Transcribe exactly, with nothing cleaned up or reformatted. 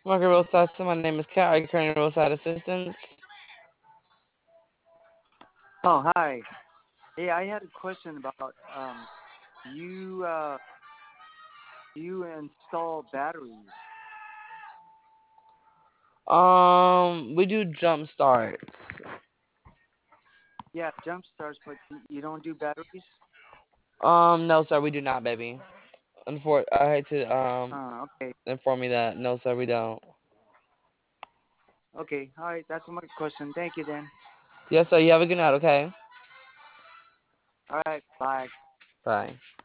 Market Roadside, my name is Kat. Are you currently roadside assistance? Oh, hi. Hey, I had a question about um, you uh, you install batteries. Um, we do jump starts. Yeah, jump starts, but y- you don't do batteries. Um, no, sir, we do not, baby. Unfor- I hate to um Uh, okay, inform you that. No, sir, we don't. okay, all right. That's my question. Thank you, then. Yes, sir. You have a good night. Okay. All right, bye. Bye.